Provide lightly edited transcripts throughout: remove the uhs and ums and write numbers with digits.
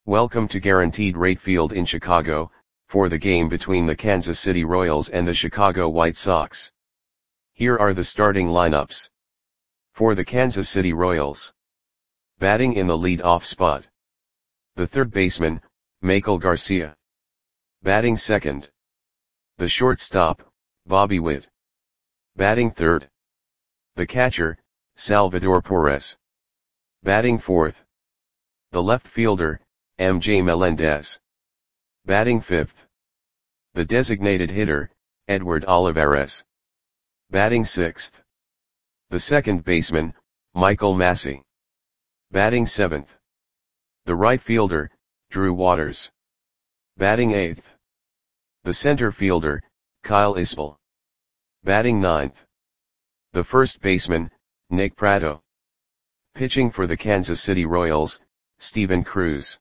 Welcome to Guaranteed Rate Field in Chicago, for the game between the Kansas City Royals and the Chicago White Sox. Here are the starting lineups. For the Kansas City Royals. Batting in the lead-off spot. The third baseman, Maikel Garcia. Batting second. The shortstop, Bobby Witt. Batting third. The catcher, Salvador Perez. Batting fourth. The left fielder, MJ Melendez. Batting fifth. The designated hitter, Edward Olivares. Batting sixth. The second baseman, Michael Massey. Batting seventh. The right fielder, Drew Waters. Batting eighth. The center fielder, Kyle Isbell. Batting ninth. The first baseman, Nick Pratto. Pitching for the Kansas City Royals, Steven Cruz.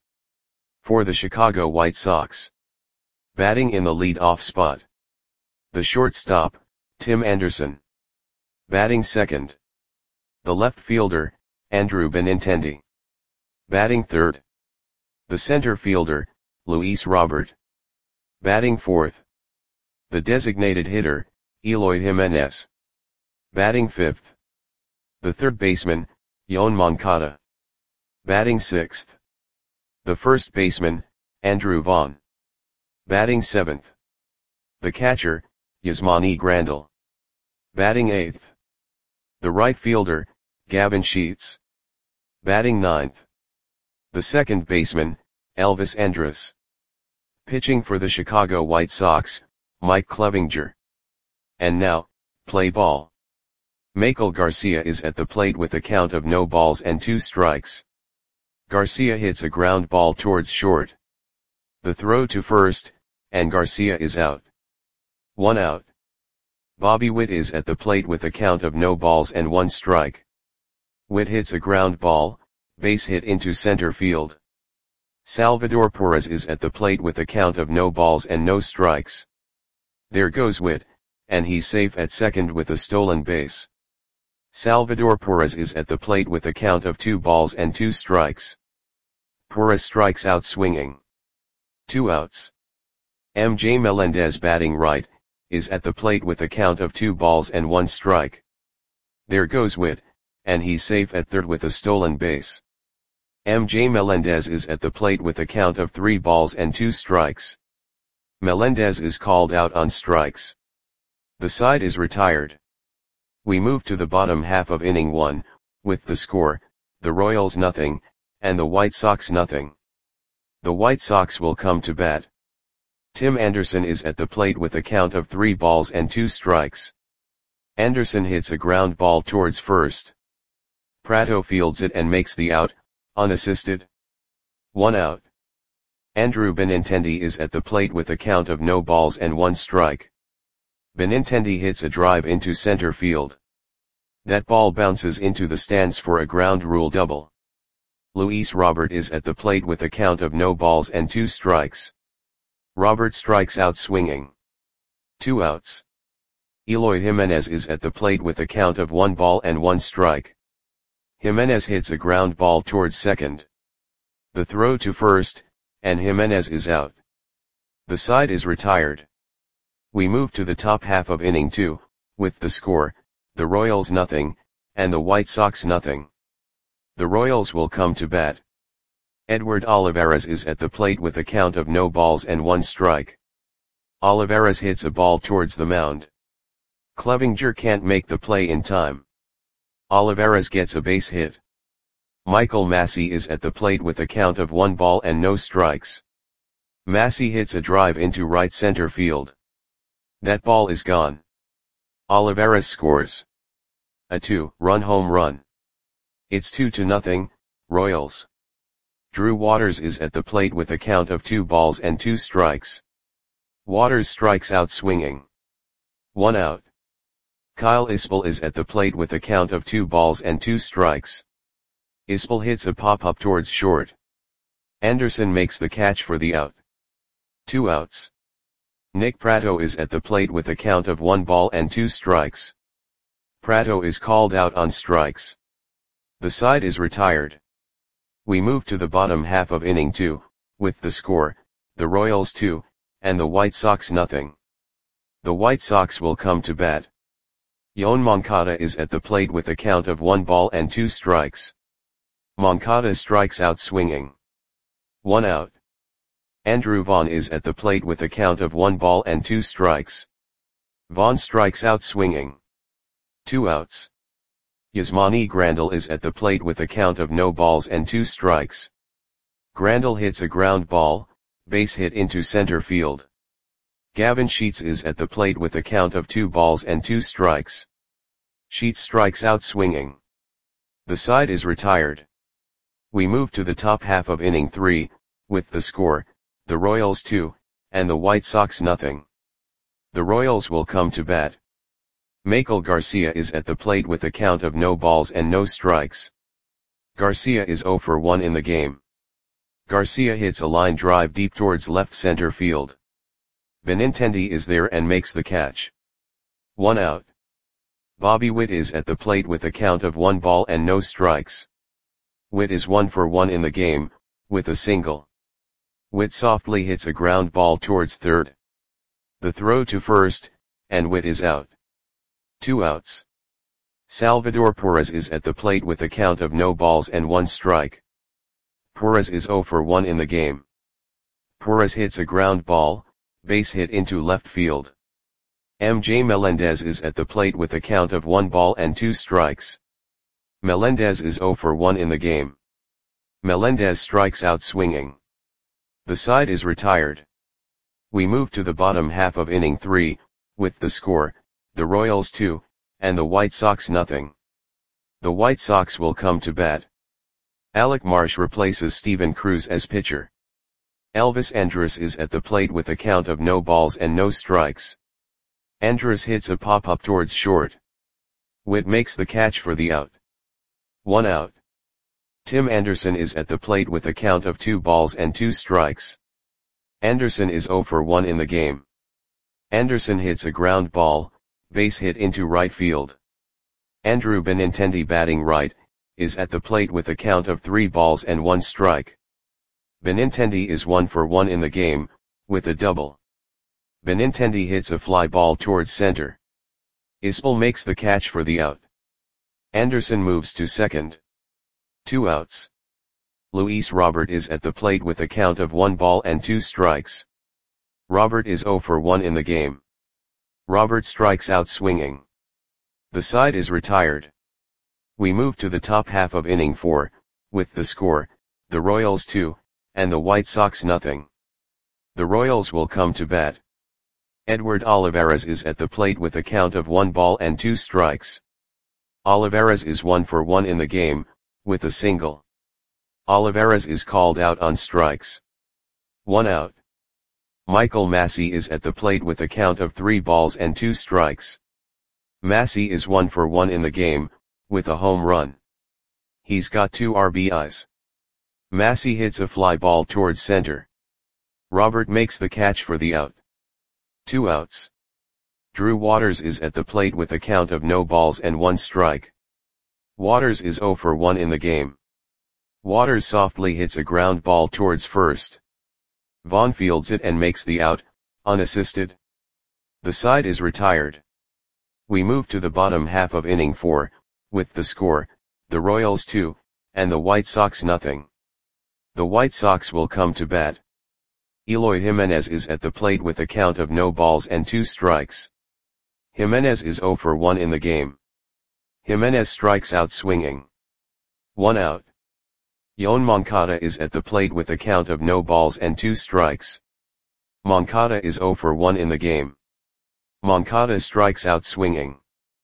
For the Chicago White Sox. Batting in the lead-off spot. The shortstop, Tim Anderson. Batting second. The left fielder, Andrew Benintendi. Batting third. The center fielder, Luis Robert. Batting fourth. The designated hitter, Eloy Jimenez. Batting fifth. The third baseman, Yoan Moncada. Batting sixth. The first baseman, Andrew Vaughn. Batting seventh. The catcher, Yasmani Grandal. Batting eighth. The right fielder, Gavin Sheets. Batting ninth. The second baseman, Elvis Andrus. Pitching for the Chicago White Sox, Mike Clevinger. And now, play ball. Maikel Garcia is at the plate with a count of no balls and 2 strikes. Garcia hits a ground ball towards short. The throw to first, and Garcia is out. 1 out. Bobby Witt is at the plate with a count of no balls and 1 strike. Witt hits a ground ball, base hit into center field. Salvador Perez is at the plate with a count of no balls and no strikes. There goes Witt, and he's safe at second with a stolen base. Salvador Perez is at the plate with a count of 2 balls and 2 strikes. Perez strikes out swinging. 2 outs. MJ Melendez batting right, is at the plate with a count of 2 balls and 1 strike. There goes Witt, and he's safe at third with a stolen base. MJ Melendez is at the plate with a count of 3 balls and 2 strikes. Melendez is called out on strikes. The side is retired. We move to the bottom half of inning 1, with the score, the Royals nothing, and the White Sox nothing. The White Sox will come to bat. Tim Anderson is at the plate with a count of 3 balls and 2 strikes. Anderson hits a ground ball towards first. Pratto fields it and makes the out, unassisted. 1 out. Andrew Benintendi is at the plate with a count of no balls and 1 strike. Benintendi hits a drive into center field. That ball bounces into the stands for a ground rule double. Luis Robert is at the plate with a count of no balls and 2 strikes. Robert strikes out swinging. 2 outs. Eloy Jimenez is at the plate with a count of 1 ball and 1 strike. Jimenez hits a ground ball towards second. The throw to first, and Jimenez is out. The side is retired. We move to the top half of inning 2, with the score, the Royals nothing, and the White Sox nothing. The Royals will come to bat. Edward Olivares is at the plate with a count of no balls and 1 strike. Olivares hits a ball towards the mound. Clevinger can't make the play in time. Olivares gets a base hit. Michael Massey is at the plate with a count of 1 ball and no strikes. Massey hits a drive into right center field. That ball is gone. Olivares scores a 2-run home run. It's 2-0, Royals. Drew Waters is at the plate with a count of 2 balls and 2 strikes. Waters strikes out swinging. 1 out. Kyle Isbell is at the plate with a count of 2 balls and 2 strikes. Isbell hits a pop-up towards short. Anderson makes the catch for the out. 2 outs. Nick Pratto is at the plate with a count of 1 ball and 2 strikes. Pratto is called out on strikes. The side is retired. We move to the bottom half of inning 2, with the score, the Royals 2, and the White Sox nothing. The White Sox will come to bat. Yoan Moncada is at the plate with a count of 1 ball and 2 strikes. Moncada strikes out swinging. 1 out. Andrew Vaughn is at the plate with a count of 1 ball and 2 strikes. Vaughn strikes out swinging. 2 outs. Yasmani Grandal is at the plate with a count of no balls and 2 strikes. Grandal hits a ground ball, base hit into center field. Gavin Sheets is at the plate with a count of 2 balls and 2 strikes. Sheets strikes out swinging. The side is retired. We move to the top half of inning 3, with the score, the Royals 2, and the White Sox nothing. The Royals will come to bat. Michael Garcia is at the plate with a count of no balls and no strikes. Garcia is 0 for 1 in the game. Garcia hits a line drive deep towards left center field. Benintendi is there and makes the catch. 1 out. Bobby Witt is at the plate with a count of 1 ball and no strikes. Witt is 1 for 1 in the game, with a single. Witt softly hits a ground ball towards third. The throw to first, and Witt is out. 2 outs. Salvador Perez is at the plate with a count of no balls and 1 strike. Perez is 0 for 1 in the game. Perez hits a ground ball, base hit into left field. MJ Melendez is at the plate with a count of 1 ball and 2 strikes. Melendez is 0 for 1 in the game. Melendez strikes out swinging. The side is retired. We move to the bottom half of inning 3, with the score, the Royals 2, and the White Sox nothing. The White Sox will come to bat. Alec Marsh replaces Steven Cruz as pitcher. Elvis Andrus is at the plate with a count of no balls and no strikes. Andrus hits a pop-up towards short. Witt makes the catch for the out. 1 out. Tim Anderson is at the plate with a count of 2 balls and 2 strikes. Anderson is 0 for 1 in the game. Anderson hits a ground ball, base hit into right field. Andrew Benintendi, batting right, is at the plate with a count of 3 balls and 1 strike. Benintendi is 1 for 1 in the game, with a double. Benintendi hits a fly ball towards center. Ispel makes the catch for the out. Anderson moves to second. 2 outs. Luis Robert is at the plate with a count of 1 ball and 2 strikes. Robert is 0 for 1 in the game. Robert strikes out swinging. The side is retired. We move to the top half of inning 4, with the score, the Royals 2, and the White Sox nothing. The Royals will come to bat. Edward Olivares is at the plate with a count of 1 ball and 2 strikes. Olivares is 1 for 1 in the game, with a single. Olivares is called out on strikes. 1 out. Michael Massey is at the plate with a count of 3 balls and 2 strikes. Massey is 1 for 1 in the game, with a home run. He's got 2 RBIs. Massey hits a fly ball towards center. Robert makes the catch for the out. 2 outs. Drew Waters is at the plate with a count of no balls and 1 strike. Waters is 0 for 1 in the game. Waters softly hits a ground ball towards first. Vaughn fields it and makes the out, unassisted. The side is retired. We move to the bottom half of inning 4, with the score, the Royals 2, and the White Sox nothing. The White Sox will come to bat. Eloy Jimenez is at the plate with a count of no balls and 2 strikes. Jimenez is 0 for 1 in the game. Jimenez strikes out swinging. 1 out. Yoan Moncada is at the plate with a count of no balls and 2 strikes. Moncada is 0 for 1 in the game. Moncada strikes out swinging.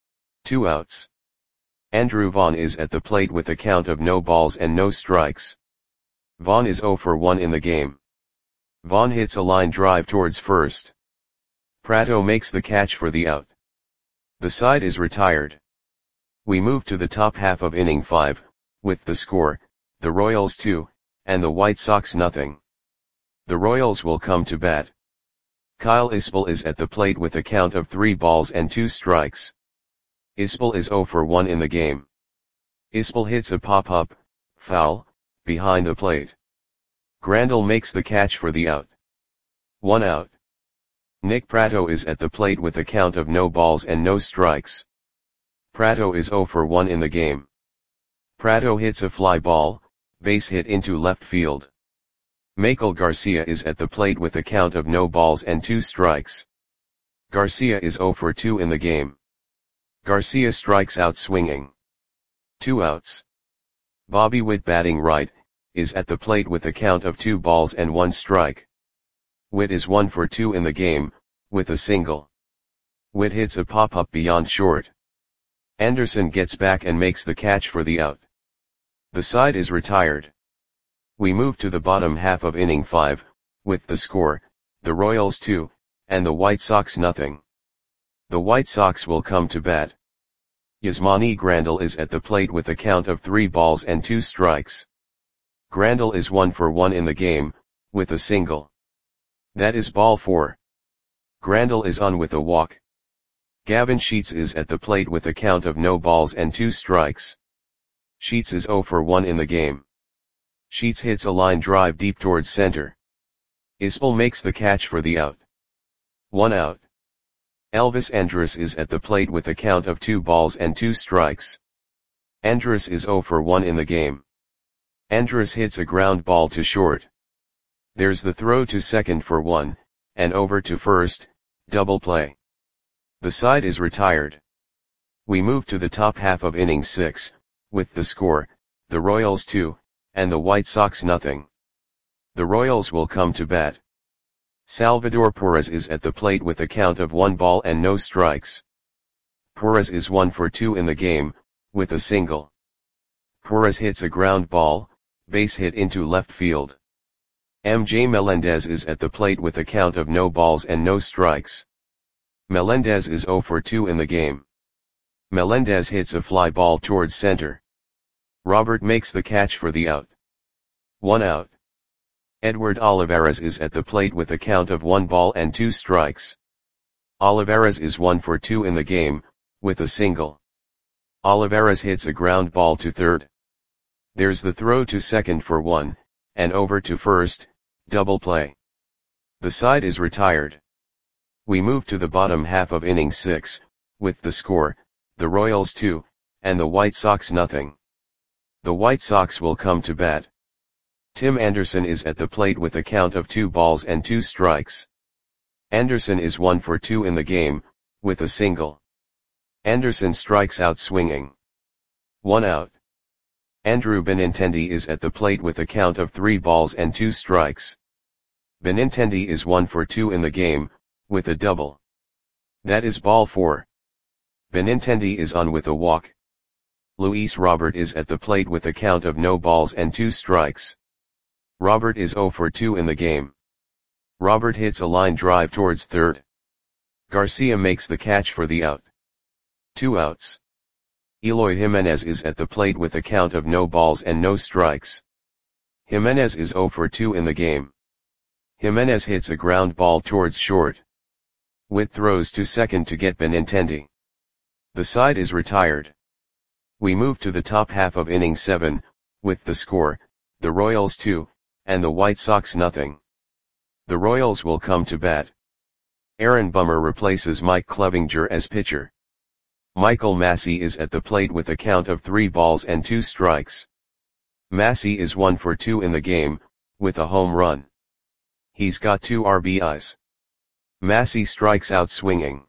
2 outs. Andrew Vaughn is at the plate with a count of no balls and no strikes. Vaughn is 0 for 1 in the game. Vaughn hits a line drive towards first. Prato makes the catch for the out. The side is retired. We move to the top half of inning 5, with the score, the Royals 2, and the White Sox nothing. The Royals will come to bat. Kyle Ispel is at the plate with a count of 3 balls and 2 strikes. Ispel is 0 for 1 in the game. Ispel hits a pop-up, foul, behind the plate. Grandal makes the catch for the out. 1 out. Nick Pratto is at the plate with a count of no balls and no strikes. Pratto is 0 for 1 in the game. Pratto hits a fly ball, base hit into left field. Michael Garcia is at the plate with a count of no balls and 2 strikes. Garcia is 0 for 2 in the game. Garcia strikes out swinging. 2 outs. Bobby Witt batting right, is at the plate with a count of 2 balls and 1 strike. Witt is 1 for 2 in the game, with a single. Witt hits a pop-up beyond short. Anderson gets back and makes the catch for the out. The side is retired. We move to the bottom half of inning 5, with the score, the Royals 2, and the White Sox nothing. The White Sox will come to bat. Yasmani Grandal is at the plate with a count of 3 balls and 2 strikes. Grandal is 1 for 1 in the game, with a single. That is ball 4. Grandal is on with a walk. Gavin Sheets is at the plate with a count of no balls and 2 strikes. Sheets is 0 for 1 in the game. Sheets hits a line drive deep towards center. Ispel makes the catch for the out. 1 out. Elvis Andrus is at the plate with a count of 2 balls and 2 strikes. Andrus is 0 for 1 in the game. Andrus hits a ground ball to short. There's the throw to second for 1, and over to first, double play. The side is retired. We move to the top half of inning 6, with the score, the Royals 2, and the White Sox nothing. The Royals will come to bat. Salvador Perez is at the plate with a count of 1 ball and no strikes. Perez is 1 for 2 in the game, with a single. Perez hits a ground ball, base hit into left field. MJ Melendez is at the plate with a count of no balls and no strikes. Melendez is 0 for 2 in the game. Melendez hits a fly ball towards center. Robert makes the catch for the out. 1 out. Edward Olivares is at the plate with a count of 1 ball and 2 strikes. Olivares is 1 for 2 in the game, with a single. Olivares hits a ground ball to third. There's the throw to second for 1, and over to first, double play. The side is retired. We move to the bottom half of inning 6, with the score, the Royals 2, and the White Sox nothing. The White Sox will come to bat. Tim Anderson is at the plate with a count of 2 balls and 2 strikes. Anderson is 1 for 2 in the game, with a single. Anderson strikes out swinging. 1 out. Andrew Benintendi is at the plate with a count of 3 balls and 2 strikes. Benintendi is 1 for 2 in the game, with a double. That is ball 4. Benintendi is on with a walk. Luis Robert is at the plate with a count of no balls and 2 strikes. Robert is 0 for 2 in the game. Robert hits a line drive towards third. Garcia makes the catch for the out. 2 outs. Eloy Jimenez is at the plate with a count of no balls and no strikes. Jimenez is 0 for 2 in the game. Jimenez hits a ground ball towards short. Witt throws to second to get Benintendi. The side is retired. We move to the top half of inning 7, with the score, the Royals 2, and the White Sox nothing. The Royals will come to bat. Aaron Bummer replaces Mike Clevinger as pitcher. Michael Massey is at the plate with a count of 3 balls and 2 strikes. Massey is 1 for 2 in the game, with a home run. He's got 2 RBIs. Massey strikes out swinging.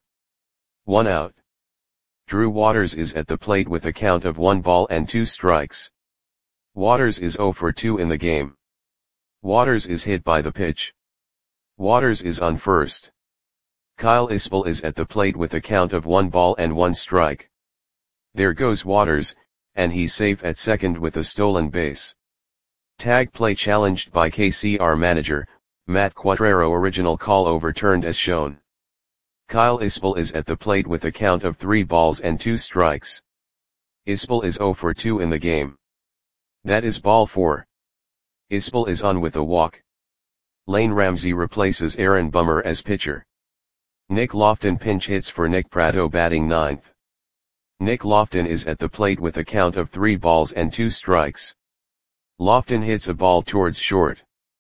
1 out. Drew Waters is at the plate with a count of 1 ball and 2 strikes. Waters is 0 for 2 in the game. Waters is hit by the pitch. Waters is on first. Kyle Ispel is at the plate with a count of 1 ball and 1 strike. There goes Waters, and he's safe at second with a stolen base. Tag play challenged by KCR manager, Matt Quatrero. Original call overturned as shown. Kyle Ispel is at the plate with a count of 3 balls and 2 strikes. Ispel is 0 for 2 in the game. That is ball 4. Ispel is on with a walk. Lane Ramsey replaces Aaron Bummer as pitcher. Nick Lofton pinch hits for Nick Pratto batting 9th. Nick Lofton is at the plate with a count of 3 balls and 2 strikes. Lofton hits a ball towards short.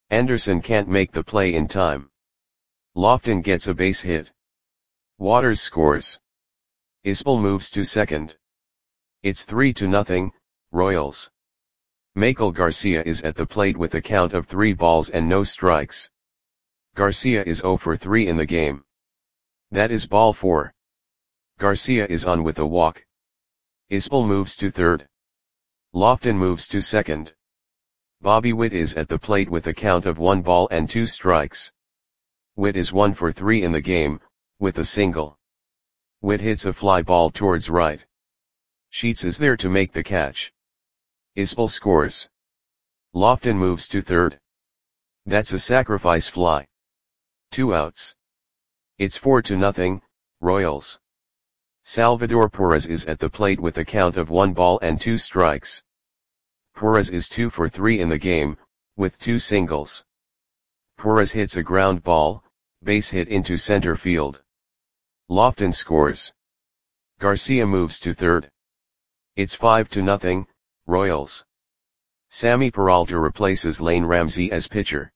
Anderson can't make the play in time. Lofton gets a base hit. Waters scores. Isbell moves to second. It's 3-0, Royals. Michael Garcia is at the plate with a count of 3 balls and no strikes. Garcia is 0 for 3 in the game. That is ball 4. Garcia is on with a walk. Isbell moves to third. Lofton moves to second. Bobby Witt is at the plate with a count of 1 ball and 2 strikes. Witt is 1 for 3 in the game, with a single. Witt hits a fly ball towards right. Sheets is there to make the catch. Isbell scores. Lofton moves to third. That's a sacrifice fly. 2 outs. It's 4-0, Royals. Salvador Perez is at the plate with a count of 1 ball and 2 strikes. Perez is 2 for 3 in the game, with 2 singles. Perez hits a ground ball, base hit into center field. Lofton scores. Garcia moves to third. It's 5-0, Royals. Sammy Peralta replaces Lane Ramsey as pitcher.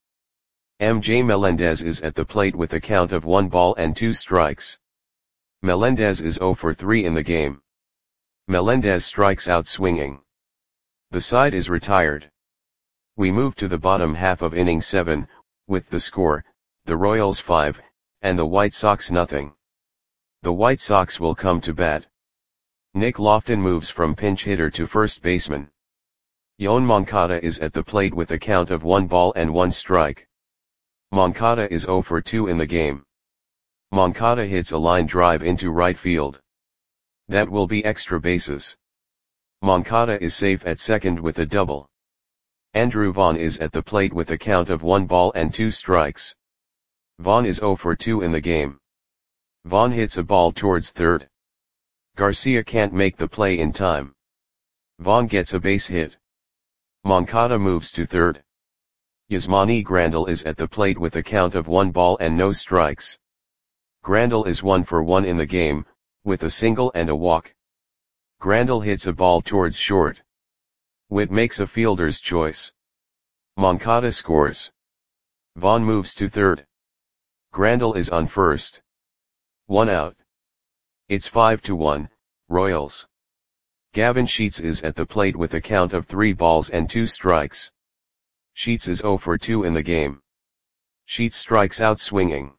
MJ Melendez is at the plate with a count of 1 ball and 2 strikes. Melendez is 0 for 3 in the game. Melendez strikes out swinging. The side is retired. We move to the bottom half of inning 7, with the score, the Royals 5, and the White Sox nothing. The White Sox will come to bat. Nick Lofton moves from pinch hitter to first baseman. Yoan Moncada is at the plate with a count of 1 ball and 1 strike. Moncada is 0 for 2 in the game. Moncada hits a line drive into right field. That will be extra bases. Moncada is safe at second with a double. Andrew Vaughn is at the plate with a count of 1 ball and 2 strikes. Vaughn is 0 for 2 in the game. Vaughn hits a ball towards third. Garcia can't make the play in time. Vaughn gets a base hit. Moncada moves to third. Yasmani Grandal is at the plate with a count of 1 ball and no strikes. Grandal is 1 for 1 in the game, with a single and a walk. Grandal hits a ball towards short. Witt makes a fielder's choice. Moncada scores. Vaughn moves to third. Grandal is on first. 1 out. It's 5-1, Royals. Gavin Sheets is at the plate with a count of 3 balls and 2 strikes. Sheets is 0 for 2 in the game. Sheets strikes out swinging.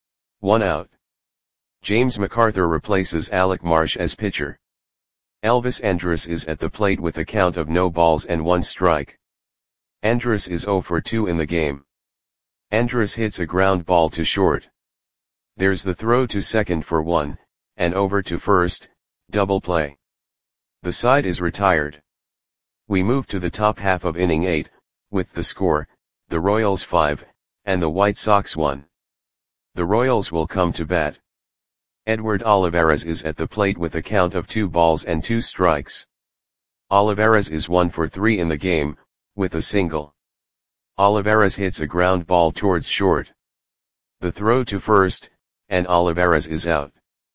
1 out. James MacArthur replaces Alec Marsh as pitcher. Elvis Andrus is at the plate with a count of no balls and 1 strike. Andrus is 0 for 2 in the game. Andrus hits a ground ball to short. There's the throw to second for 1, and over to first, double play. The side is retired. We move to the top half of inning 8, with the score, the Royals 5, and the White Sox 1. The Royals will come to bat. Edward Olivares is at the plate with a count of 2 balls and 2 strikes. Olivares is 1 for 3 in the game, with a single. Olivares hits a ground ball towards short. The throw to first, and Olivares is out.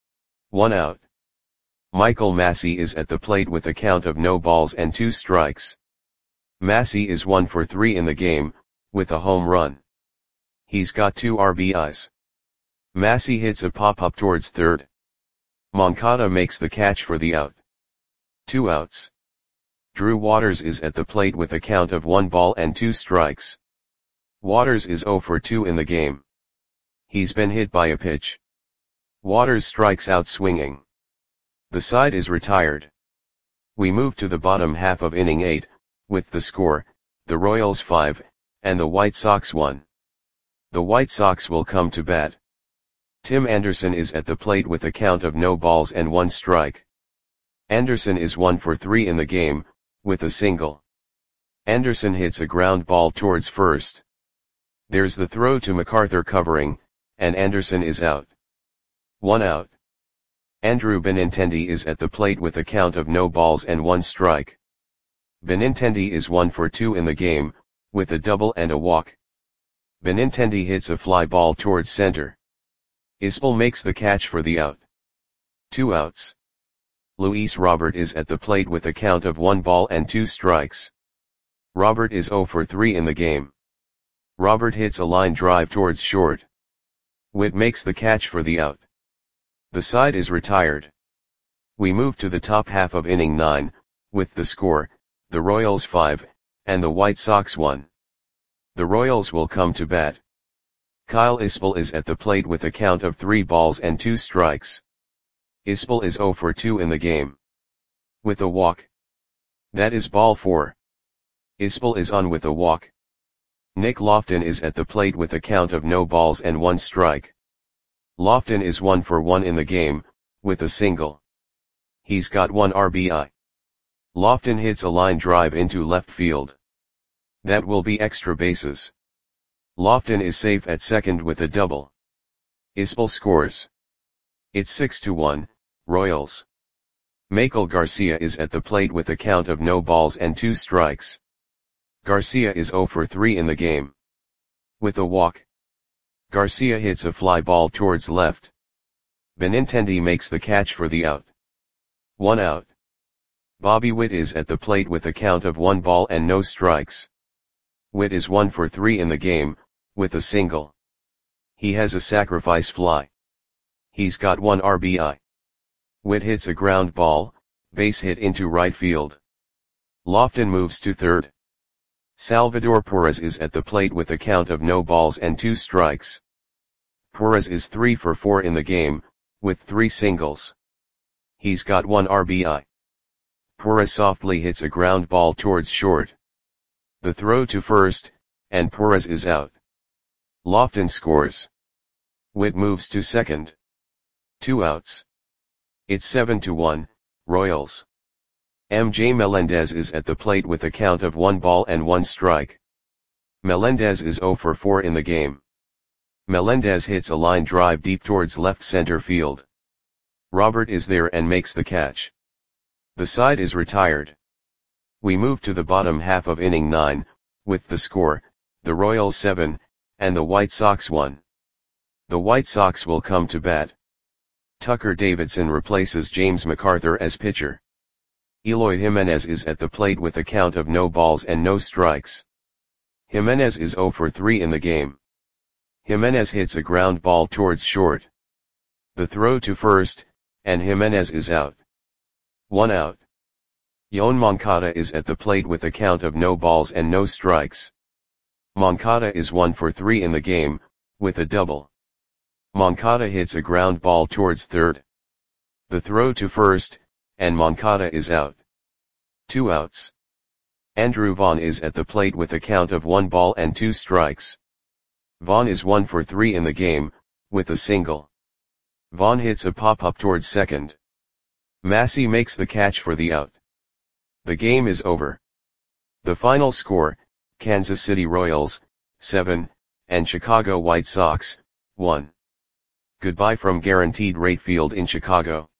1 out. Michael Massey is at the plate with a count of no balls and 2 strikes. Massey is 1 for 3 in the game, with a home run. He's got 2 RBIs. Massey hits a pop-up towards third. Moncada makes the catch for the out. 2 outs. Drew Waters is at the plate with a count of 1 ball and 2 strikes. Waters is 0 for 2 in the game. He's been hit by a pitch. Waters strikes out swinging. The side is retired. We move to the bottom half of inning 8, with the score, the Royals 5, and the White Sox 1. The White Sox will come to bat. Tim Anderson is at the plate with a count of no balls and 1 strike. Anderson is 1 for 3 in the game, with a single. Anderson hits a ground ball towards first. There's the throw to MacArthur covering, and Anderson is out. 1 out. Andrew Benintendi is at the plate with a count of no balls and 1 strike. Benintendi is 1 for 2 in the game, with a double and a walk. Benintendi hits a fly ball towards center. Isbell makes the catch for the out. 2 outs. Luis Robert is at the plate with a count of 1 ball and 2 strikes. Robert is 0 for 3 in the game. Robert hits a line drive towards short. Witt makes the catch for the out. The side is retired. We move to the top half of inning 9, with the score, the Royals 5, and the White Sox 1. The Royals will come to bat. Kyle Isbell is at the plate with a count of 3 balls and 2 strikes. Isbell is 0 for 2 in the game. With a walk. That is ball 4. Isbell is on with a walk. Nick Lofton is at the plate with a count of no balls and 1 strike. Lofton is 1 for 1 in the game, with a single. He's got 1 RBI. Lofton hits a line drive into left field. That will be extra bases. Lofton is safe at second with a double. Isbell scores. It's 6-1, Royals. Maikel Garcia is at the plate with a count of no balls and 2 strikes. Garcia is 0 for 3 in the game. With a walk. Garcia hits a fly ball towards left. Benintendi makes the catch for the out. 1 out. Bobby Witt is at the plate with a count of 1 ball and no strikes. Witt is 1 for 3 in the game, with a single. He has a sacrifice fly. He's got 1 RBI. Witt hits a ground ball, base hit into right field. Lofton moves to third. Salvador Perez is at the plate with a count of no balls and 2 strikes. Perez is 3 for 4 in the game, with 3 singles. He's got 1 RBI. Perez softly hits a ground ball towards short. The throw to first, and Perez is out. Lofton scores. Witt moves to second. 2 outs. It's 7-1, Royals. MJ Melendez is at the plate with a count of 1 ball and 1 strike. Melendez is 0 for 4 in the game. Melendez hits a line drive deep towards left center field. Robert is there and makes the catch. The side is retired. We move to the bottom half of inning 9, with the score, the Royals 7, and the White Sox 1. The White Sox will come to bat. Tucker Davidson replaces James MacArthur as pitcher. Eloy Jimenez is at the plate with a count of no balls and no strikes. Jimenez is 0 for 3 in the game. Jimenez hits a ground ball towards short. The throw to first, and Jimenez is out. 1 out. Yoan Moncada is at the plate with a count of no balls and no strikes. Moncada is 1 for 3 in the game, with a double. Moncada hits a ground ball towards third. The throw to first, and Moncada is out. 2 outs. Andrew Vaughn is at the plate with a count of 1 ball and 2 strikes. Vaughn is 1 for 3 in the game, with a single. Vaughn hits a pop-up towards second. Massey makes the catch for the out. The game is over. The final score, Kansas City Royals, 7, and Chicago White Sox, 1. Goodbye from Guaranteed Rate Field in Chicago.